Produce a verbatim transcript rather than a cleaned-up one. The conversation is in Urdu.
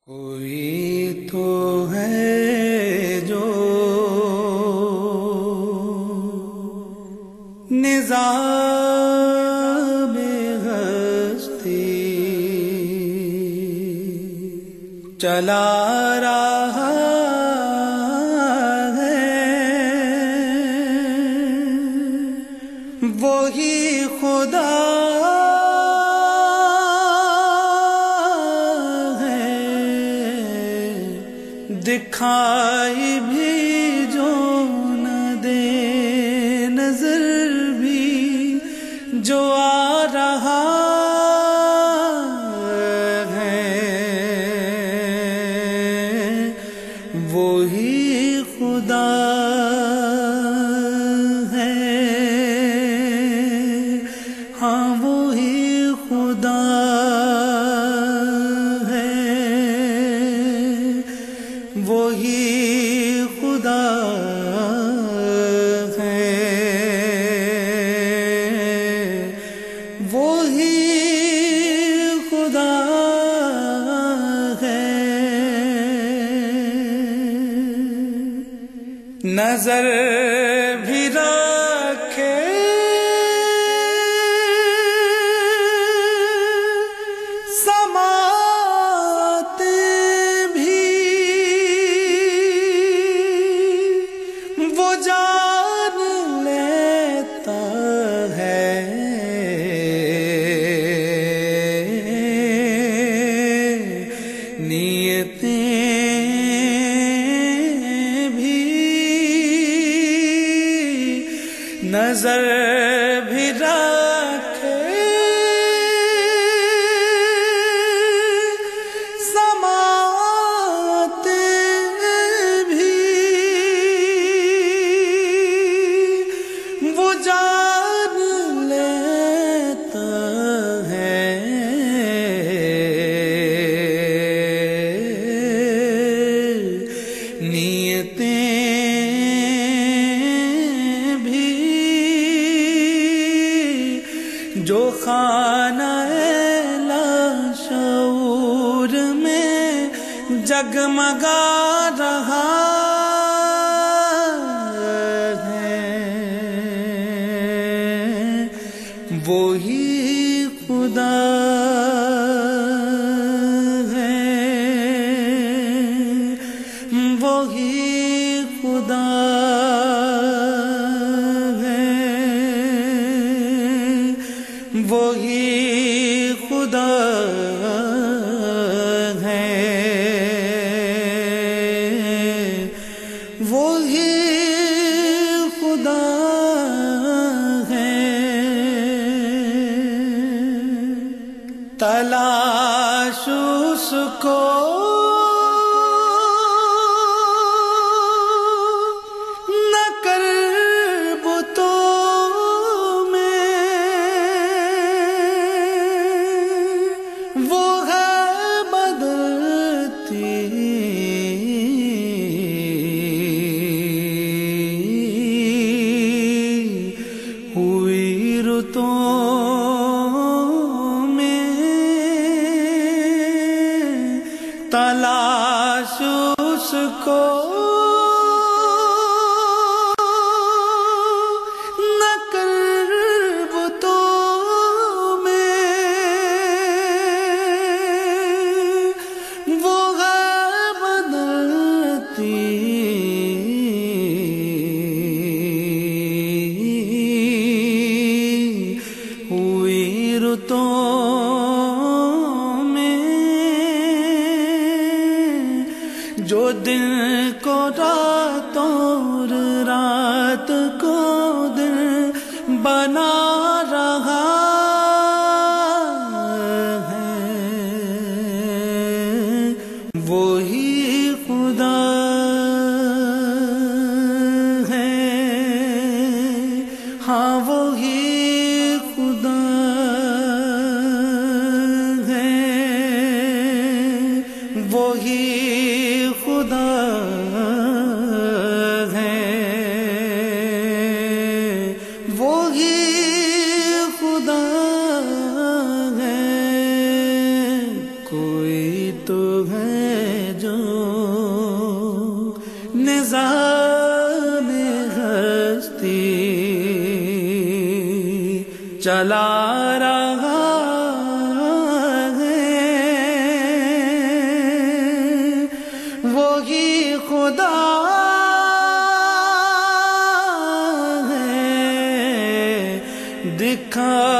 کوئی تو ہے جو نظام ہستی چلا رہا ہے، وہی خدا دکھائی بھی جو نہ دے، نظر بھی جو آ رہا ہے، وہی خدا ہے، ہاں وہی خدا وہی خدا ہے، وہی خدا ہے، نظر بھی رکھے وہ جان لیتا ہے، نیتیں بھی نظر بھی رکھے، وہ جان لیتا ہے، نیتیں بھی جو خانہ لاشعور میں جگمگا رہا وہی خدا ہے، وہی خدا ہے، وہی خدا ہے، وہی خدا تلاش اس کو نہ کر بتوں میں، وہ ہے بدلتی ہوئی رتوں تلاش اس کو نہ کر بتوں میں، وہ ہے بدلتی ہوئی رتوں جو دن کو رات اور رات کو دن بنا رہا ہے، وہی خدا ہے، ہاں وہی خدا ہے، وہی خدا ہے، وہی خدا ہے، کوئی تو ہے نظام ہستی چلا رہا ہے، وہی خدا ہے دکھا